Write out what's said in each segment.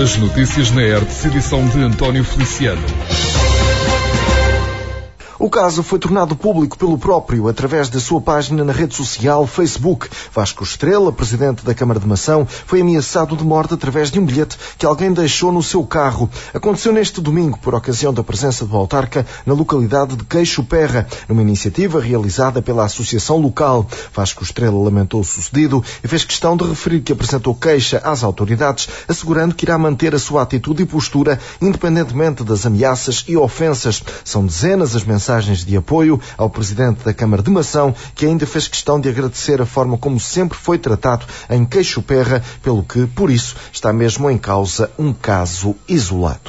As notícias na Hertz, edição de António Feliciano. O caso foi tornado público pelo próprio através da sua página na rede social Facebook. Vasco Estrela, presidente da Câmara de Mação, foi ameaçado de morte através de um bilhete que alguém deixou no seu carro. Aconteceu neste domingo, por ocasião da presença do autarca na localidade de Queixo Perra, numa iniciativa realizada pela associação local. Vasco Estrela lamentou o sucedido e fez questão de referir que apresentou queixa às autoridades, assegurando que irá manter a sua atitude e postura, independentemente das ameaças e ofensas. São dezenas as mensagens de apoio ao presidente da Câmara de Mação, que ainda fez questão de agradecer a forma como sempre foi tratado em Queixo Perra, pelo que, por isso, está mesmo em causa um caso isolado.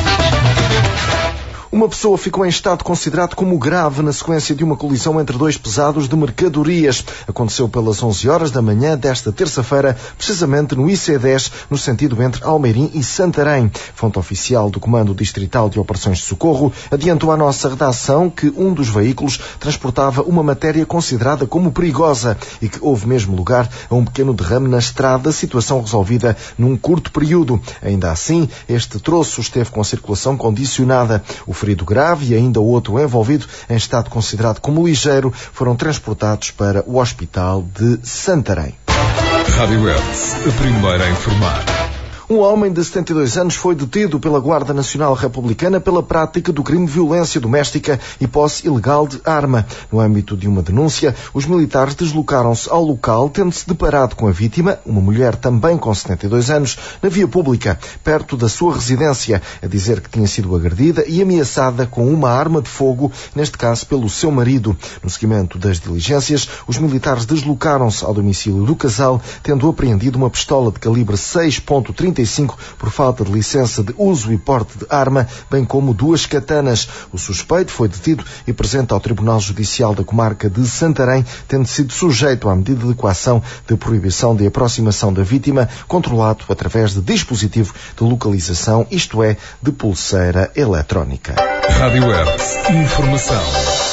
Uma pessoa ficou em estado considerado como grave na sequência de uma colisão entre dois pesados de mercadorias. Aconteceu pelas 11 horas da manhã desta terça-feira, precisamente no IC10, no sentido entre Almeirim e Santarém. Fonte oficial do Comando Distrital de Operações de Socorro adiantou à nossa redação que um dos veículos transportava uma matéria considerada como perigosa e que houve mesmo lugar a um pequeno derrame na estrada, situação resolvida num curto período. Ainda assim, este troço esteve com a circulação condicionada. O ferido grave e ainda o outro envolvido, em estado considerado como ligeiro, foram transportados para o Hospital de Santarém. Rádio Hertz, a primeira a informar. Um homem de 72 anos foi detido pela Guarda Nacional Republicana pela prática do crime de violência doméstica e posse ilegal de arma. No âmbito de uma denúncia, os militares deslocaram-se ao local, tendo-se deparado com a vítima, uma mulher também com 72 anos, na via pública, perto da sua residência, a dizer que tinha sido agredida e ameaçada com uma arma de fogo, neste caso pelo seu marido. No seguimento das diligências, os militares deslocaram-se ao domicílio do casal, tendo apreendido uma pistola de calibre 6.35 por falta de licença de uso e porte de arma, bem como 2 katanas. O suspeito foi detido e presente ao Tribunal Judicial da Comarca de Santarém, tendo sido sujeito à medida de coação de proibição de aproximação da vítima, controlado através de dispositivo de localização, isto é, de pulseira eletrónica. Rádio Hertz, informação.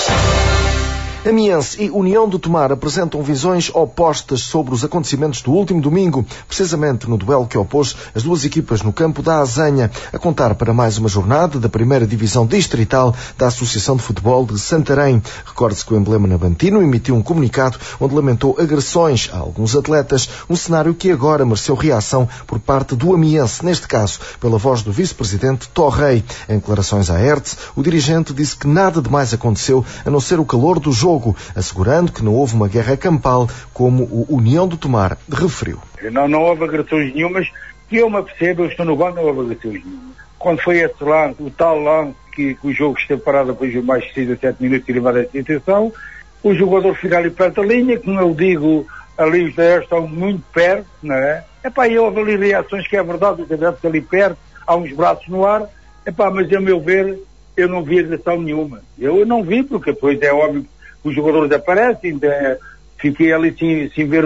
Amiense e União do Tomar apresentam visões opostas sobre os acontecimentos do último domingo, precisamente no duelo que opôs as duas equipas no campo da Azenha, a contar para mais uma jornada da primeira divisão distrital da Associação de Futebol de Santarém. Recorde-se que o Emblema Navantino emitiu um comunicado onde lamentou agressões a alguns atletas, um cenário que agora mereceu reação por parte do Amiense, neste caso pela voz do vice-presidente Torrei. Em declarações à Hertz, o dirigente disse que nada de mais aconteceu a não ser o calor do jogo, assegurando que não houve uma guerra campal, como o União do Tomar referiu. Não houve agressões nenhumas, que eu me percebo, eu estou no banco, não houve agressões nenhumas. Quando foi esse lance, o tal lance que o jogo esteve parado depois de mais de 6 a 7 minutos e levado essa intenção, o jogador fica ali perto da linha, como eu digo, ali os 10 estão muito perto, não é? E houve ali reações que é verdade, os adeptos ali perto, há uns braços no ar, mas a meu ver, eu não vi agressão nenhuma. Eu não vi, porque depois é óbvio os jogadores aparecem, fiquei ali sem ver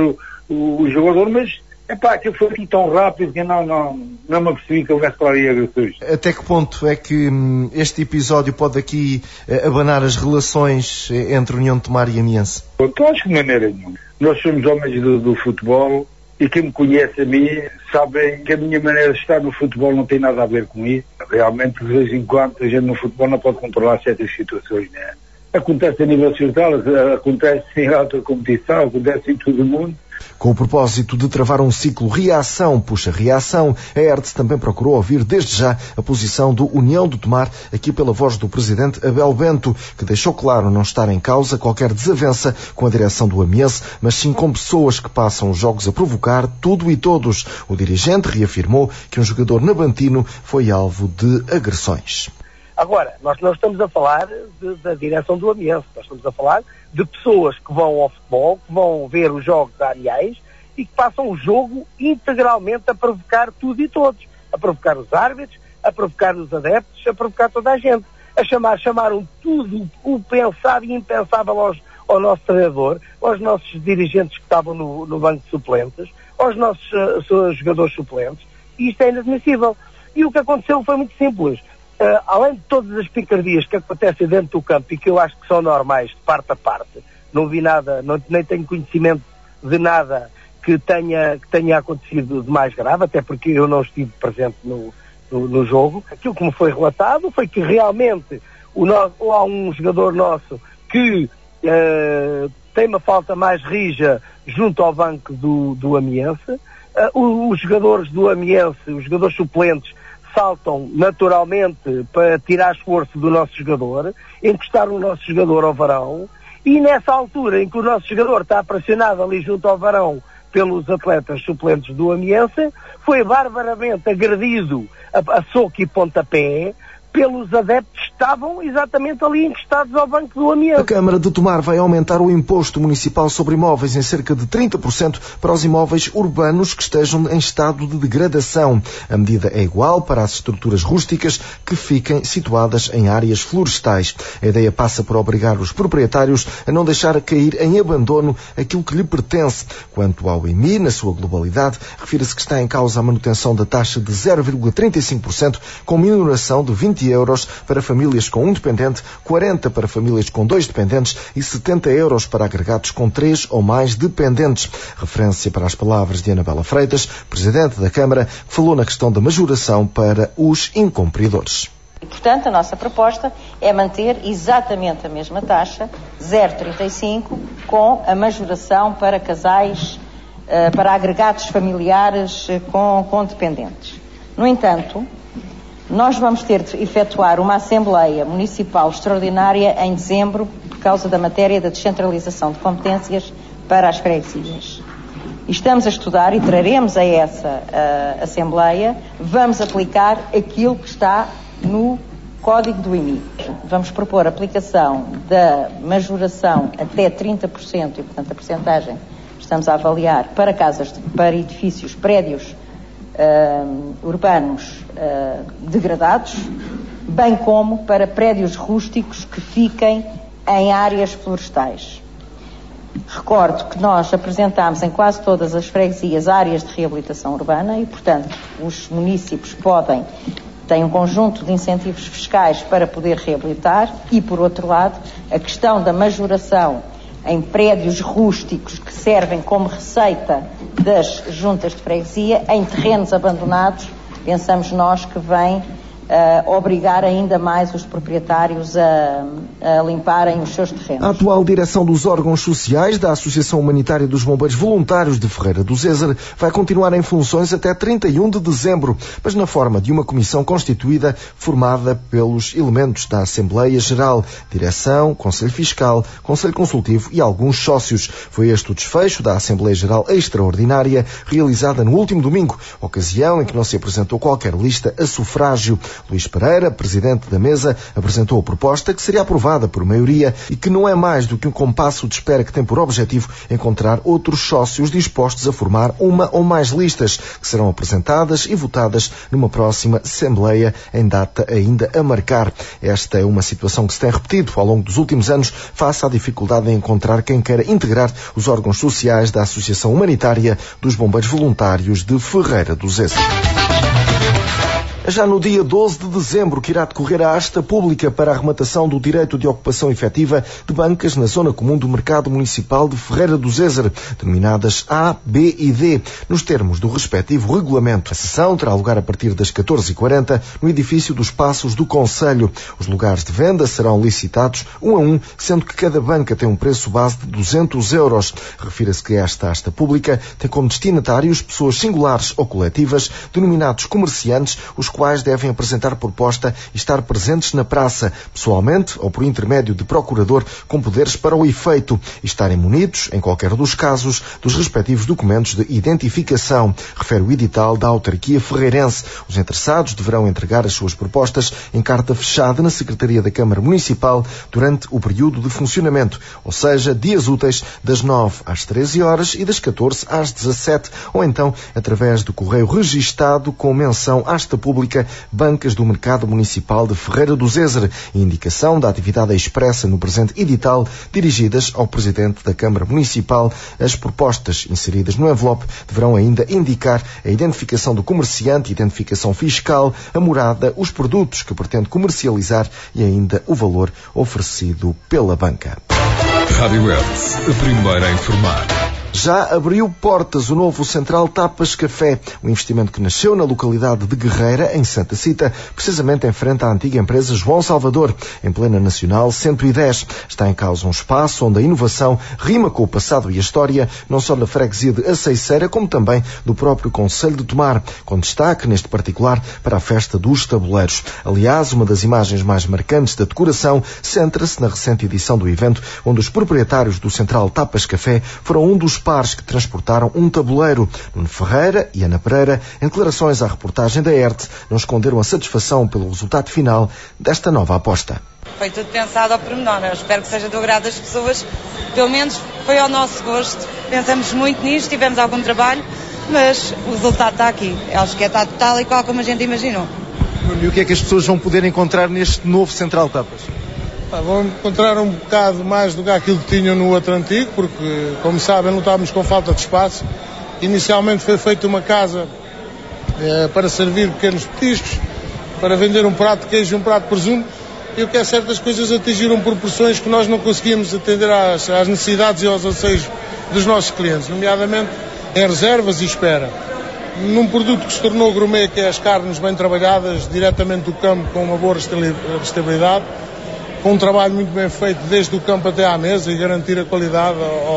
o jogador, mas aquilo foi aqui tão rápido que não me apercebi que houvesse lá aí agressões. Até que ponto é que este episódio pode aqui abanar as relações entre União de Tomar e Amiense? Eu acho que de maneira nenhuma. Nós somos homens do futebol e quem me conhece a mim sabe que a minha maneira de estar no futebol não tem nada a ver com isso. Realmente, de vez em quando, a gente no futebol não pode controlar certas situações, não é? Acontece a nível central, acontece em alta competição, acontece em todo o mundo. Com o propósito de travar um ciclo reação puxa reação, a Hertz também procurou ouvir desde já a posição do União do Tomar, aqui pela voz do presidente Abel Bento, que deixou claro não estar em causa qualquer desavença com a direção do Amiense, mas sim com pessoas que passam os jogos a provocar tudo e todos. O dirigente reafirmou que um jogador navantino foi alvo de agressões. Agora, nós não estamos a falar da direção do Amiense, nós estamos a falar de pessoas que vão ao futebol, que vão ver os jogos da Amiens e que passam o jogo integralmente a provocar tudo e todos. A provocar os árbitros, a provocar os adeptos, a provocar toda a gente. Chamaram tudo o pensado e impensável ao nosso treinador, aos nossos dirigentes que estavam no banco de suplentes, aos nossos jogadores suplentes, e isto é inadmissível. E o que aconteceu foi muito simples. Além de todas as picardias que acontecem dentro do campo e que eu acho que são normais de parte a parte, não vi nada, nem tenho conhecimento de nada que tenha acontecido de mais grave, até porque eu não estive presente no jogo. Aquilo que me foi relatado foi que realmente há um jogador nosso que tem uma falta mais rija junto ao banco do Amiense. Os jogadores do Amiense, os jogadores suplentes, saltam naturalmente para tirar esforço do nosso jogador, encostaram o nosso jogador ao varão, e nessa altura em que o nosso jogador está pressionado ali junto ao varão pelos atletas suplentes do Amiense, foi barbaramente agredido a soco e pontapé pelos adeptos que estavam exatamente ali encostados ao banco do Amiense. A Câmara de Tomar vai aumentar o imposto municipal sobre imóveis em cerca de 30% para os imóveis urbanos que estejam em estado de degradação. A medida é igual para as estruturas rústicas que fiquem situadas em áreas florestais. A ideia passa por obrigar os proprietários a não deixar cair em abandono aquilo que lhe pertence. Quanto ao IMI, na sua globalidade, refere-se que está em causa a manutenção da taxa de 0,35%, com minoração de 20 euros para famílias com um dependente, 40 para famílias com 2 dependentes e 70 euros para agregados com 3 ou mais dependentes. Referência para as palavras de Anabela Freitas, Presidente da Câmara, que falou na questão da majoração para os incumpridores. E, portanto, a nossa proposta é manter exatamente a mesma taxa, 0,35, com a majoração para casais, para agregados familiares com dependentes. No entanto, nós vamos ter de efetuar uma Assembleia Municipal extraordinária em dezembro por causa da matéria da descentralização de competências para as freguesias. Estamos a estudar e traremos a essa Assembleia, vamos aplicar aquilo que está no Código do IMI. Vamos propor a aplicação da majoração até 30% e, portanto, a percentagem estamos a avaliar para edifícios, prédios urbanos degradados, bem como para prédios rústicos que fiquem em áreas florestais. Recordo que nós apresentámos em quase todas as freguesias áreas de reabilitação urbana e, portanto, os municípios têm um conjunto de incentivos fiscais para poder reabilitar e, por outro lado, a questão da majoração em prédios rústicos que servem como receita das juntas de freguesia, em terrenos abandonados, pensamos nós que vem obrigar ainda mais os proprietários a limparem os seus terrenos. A atual direção dos órgãos sociais da Associação Humanitária dos Bombeiros Voluntários de Ferreira do Zezer vai continuar em funções até 31 de dezembro, mas na forma de uma comissão constituída formada pelos elementos da Assembleia Geral, Direção, Conselho Fiscal, Conselho Consultivo e alguns sócios. Foi este o desfecho da Assembleia Geral Extraordinária realizada no último domingo, ocasião em que não se apresentou qualquer lista a sufrágio. Luís Pereira, presidente da mesa, apresentou a proposta que seria aprovada por maioria e que não é mais do que um compasso de espera que tem por objetivo encontrar outros sócios dispostos a formar uma ou mais listas que serão apresentadas e votadas numa próxima Assembleia em data ainda a marcar. Esta é uma situação que se tem repetido ao longo dos últimos anos face à dificuldade em encontrar quem queira integrar os órgãos sociais da Associação Humanitária dos Bombeiros Voluntários de Ferreira do Zezer. Já no dia 12 de dezembro que irá decorrer a asta pública para a arrematação do direito de ocupação efetiva de bancas na zona comum do Mercado Municipal de Ferreira do Zezer, denominadas A, B e D, nos termos do respectivo regulamento. A sessão terá lugar a partir das 14h40 no edifício dos Passos do Concelho. Os lugares de venda serão licitados um a um, sendo que cada banca tem um preço base de 200 euros. Refira-se que esta asta pública tem como destinatários pessoas singulares ou coletivas, denominados comerciantes, os quais devem apresentar proposta e estar presentes na praça, pessoalmente ou por intermédio de procurador com poderes para o efeito, e estarem munidos, em qualquer dos casos, dos respectivos documentos de identificação, refere o edital da autarquia ferreirense. Os interessados deverão entregar as suas propostas em carta fechada na Secretaria da Câmara Municipal durante o período de funcionamento, ou seja, dias úteis das 9 às 13 horas e das 14 às 17, ou então através do correio registado com menção asta pública Bancas do Mercado Municipal de Ferreira do Zezer e indicação da atividade expressa no presente edital dirigidas ao Presidente da Câmara Municipal. As propostas inseridas no envelope deverão ainda indicar a identificação do comerciante, identificação fiscal, a morada, os produtos que pretende comercializar e ainda o valor oferecido pela banca. Rádio Hertz, a primeira a informar. Já abriu portas o novo Central Tapas Café, um investimento que nasceu na localidade de Guerreira, em Santa Cita, precisamente em frente à antiga empresa João Salvador, em plena Nacional 110. Está em causa um espaço onde a inovação rima com o passado e a história, não só da freguesia de Aceiceira, como também do próprio concelho de Tomar, com destaque, neste particular, para a festa dos tabuleiros. Aliás, uma das imagens mais marcantes da decoração centra-se na recente edição do evento, onde os proprietários do Central Tapas Café foram um dos pares que transportaram um tabuleiro. Nuno Ferreira e Ana Pereira, em declarações à reportagem da ERT, não esconderam a satisfação pelo resultado final desta nova aposta. Foi tudo pensado ao pormenor. Eu espero que seja do agrado das pessoas. Pelo menos foi ao nosso gosto. Pensamos muito nisto, tivemos algum trabalho, mas o resultado está aqui. Acho que está tal e qual como a gente imaginou. E o que é que as pessoas vão poder encontrar neste novo Central Tapas? Vão encontrar um bocado mais do que aquilo que tinham no outro antigo, porque, como sabem, não estávamos com falta de espaço. Inicialmente foi feita uma casa para servir pequenos petiscos, para vender um prato de queijo e um prato de presunto, e o que é certo, as coisas atingiram proporções que nós não conseguíamos atender às necessidades e aos anseios dos nossos clientes, nomeadamente em reservas e espera. Num produto que se tornou gourmet, que é as carnes bem trabalhadas, diretamente do campo, com uma boa restabilidade, com um trabalho muito bem feito desde o campo até à mesa e garantir a qualidade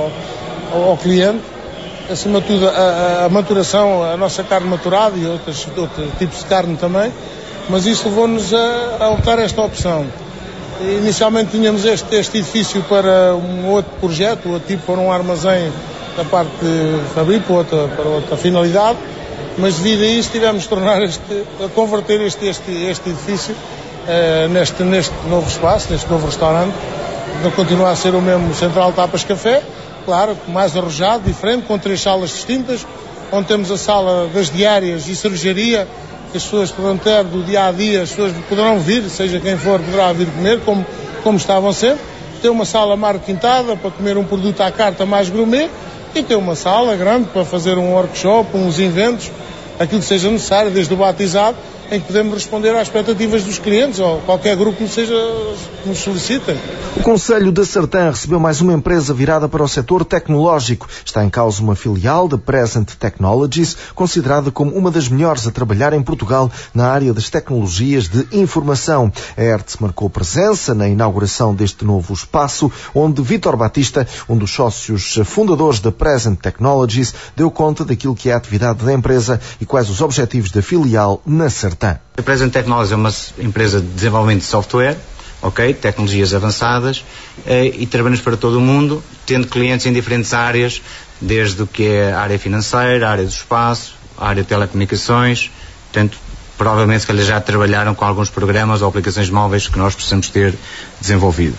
ao cliente. Acima de tudo, a maturação, a nossa carne maturada e outros tipos de carne também, mas isso levou-nos a optar esta opção. Inicialmente tínhamos este edifício para um outro projeto, outro tipo para um armazém da parte de fabrico, para outra finalidade, mas devido a isso tivemos de tornar a converter este edifício neste novo espaço, neste novo restaurante. Não continua a ser o mesmo Central Tapas Café, claro, mais arrojado, diferente, com 3 salas distintas, onde temos a sala das diárias e cervejaria, que as pessoas poderão ter do dia a dia, as pessoas poderão vir, seja quem for, poderá vir comer, como estavam sempre. Tem uma sala mais requintada para comer um produto à carta mais gourmet, e tem uma sala grande para fazer um workshop, uns eventos, aquilo que seja necessário, desde o batizado, em que podemos responder às expectativas dos clientes ou qualquer grupo que nos solicita. O Concelho da Sertã recebeu mais uma empresa virada para o setor tecnológico. Está em causa uma filial da Present Technologies, considerada como uma das melhores a trabalhar em Portugal na área das tecnologias de informação. A ERT marcou presença na inauguração deste novo espaço, onde Vítor Batista, um dos sócios fundadores da Present Technologies, deu conta daquilo que é a atividade da empresa e quais os objetivos da filial na Sertã. A Present Technologies é uma empresa de desenvolvimento de software, tecnologias avançadas, e trabalhamos para todo o mundo, tendo clientes em diferentes áreas, desde o que é a área financeira, a área do espaço, a área de telecomunicações. Portanto, provavelmente se calhar já trabalharam com alguns programas ou aplicações móveis que nós possamos ter desenvolvido.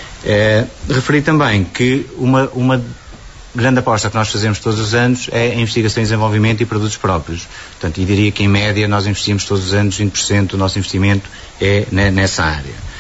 Referi também que uma grande aposta que nós fazemos todos os anos é a investigação e desenvolvimento e produtos próprios. Portanto, eu diria que em média nós investimos todos os anos 20% do nosso investimento nessa área.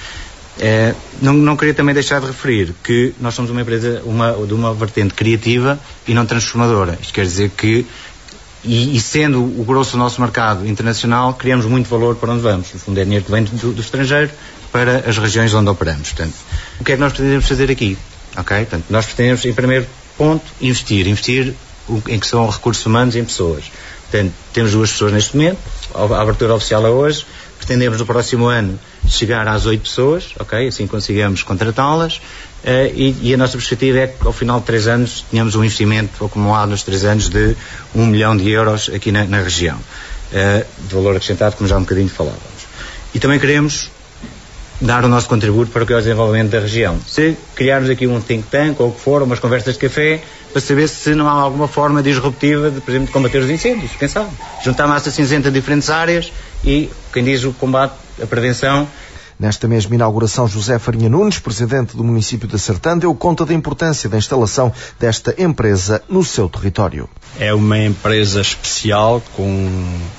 Não queria também deixar de referir que nós somos uma empresa de uma vertente criativa e não transformadora. Isto quer dizer que, e sendo o grosso do nosso mercado internacional, criamos muito valor para onde vamos. No fundo é dinheiro que vem do estrangeiro para as regiões onde operamos. Portanto, o que é que nós pretendemos fazer aqui? Portanto, nós pretendemos, em primeiro ponto, investir em que são recursos humanos e em pessoas. Portanto, temos 2 pessoas neste momento, a abertura oficial é hoje, pretendemos no próximo ano chegar às 8 pessoas, assim conseguimos contratá-las, e a nossa perspectiva é que ao final de 3 anos tenhamos um investimento acumulado nos 3 anos de 1 milhão de euros aqui na região, de valor acrescentado, como já um bocadinho falávamos. E também queremos dar o nosso contributo para o que é o desenvolvimento da região. Se criarmos aqui um think tank ou o que for, umas conversas de café, para saber se não há alguma forma disruptiva de, por exemplo, de combater os incêndios, quem sabe? Juntar massa cinzenta de diferentes áreas e, quem diz o combate, a prevenção. Nesta mesma inauguração, José Farinha Nunes, presidente do município de Sertã, deu conta da importância da instalação desta empresa no seu território. É uma empresa especial com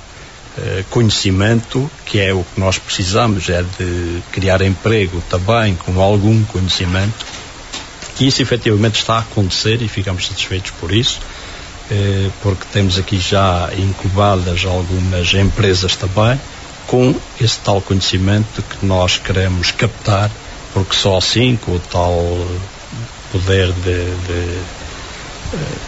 conhecimento, que é o que nós precisamos, é de criar emprego também com algum conhecimento, e isso efetivamente está a acontecer e ficamos satisfeitos por isso, porque temos aqui já incubadas algumas empresas também com esse tal conhecimento que nós queremos captar, porque só assim, com o tal poder de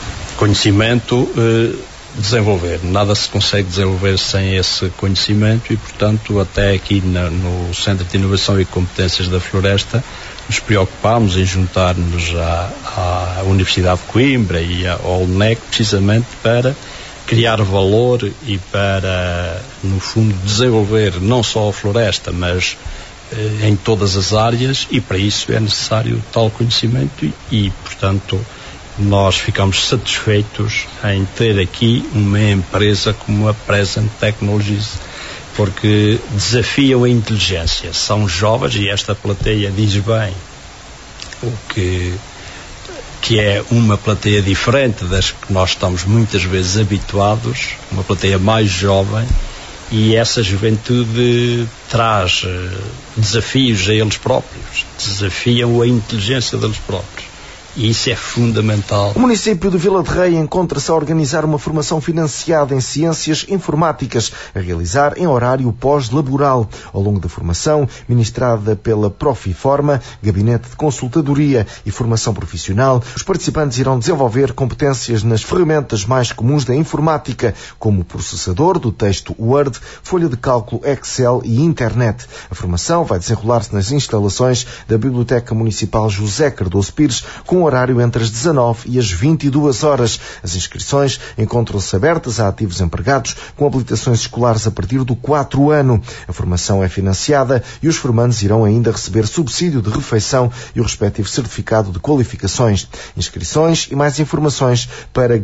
conhecimento, desenvolver. Nada se consegue desenvolver sem esse conhecimento e, portanto, até aqui no Centro de Inovação e Competências da Floresta, nos preocupámos em juntar-nos à Universidade de Coimbra e ao UNEC, precisamente para criar valor e para, no fundo, desenvolver não só a floresta, mas em todas as áreas, e para isso é necessário tal conhecimento e, portanto, nós ficamos satisfeitos em ter aqui uma empresa como a Present Technologies, porque desafiam a inteligência. São jovens, e esta plateia diz bem o que é uma plateia diferente das que nós estamos muitas vezes habituados, uma plateia mais jovem, e essa juventude traz desafios a eles próprios, desafiam a inteligência deles próprios. E isso é fundamental. O município de Vila de Rei encontra-se a organizar uma formação financiada em ciências informáticas, a realizar em horário pós-laboral. Ao longo da formação, ministrada pela Profiforma, Gabinete de Consultadoria e Formação Profissional, os participantes irão desenvolver competências nas ferramentas mais comuns da informática, como o processador do texto Word, folha de cálculo Excel e Internet. A formação vai desenrolar-se nas instalações da Biblioteca Municipal José Cardoso Pires, com horário entre as 19 e as 22 horas. As inscrições encontram-se abertas a ativos empregados com habilitações escolares a partir do 4º ano. A formação é financiada e os formandos irão ainda receber subsídio de refeição e o respectivo certificado de qualificações. Inscrições e mais informações para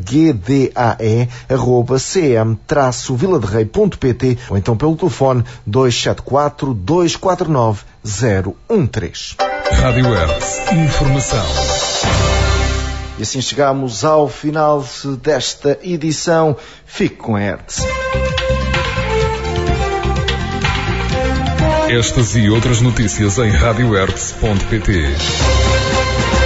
gdae@cm-viladerrei.pt ou então pelo telefone 274 249 013. Rádio Hertz. Informação. E assim chegamos ao final desta edição. Fique com a Hertz. Estas e outras notícias em radiohertz.pt.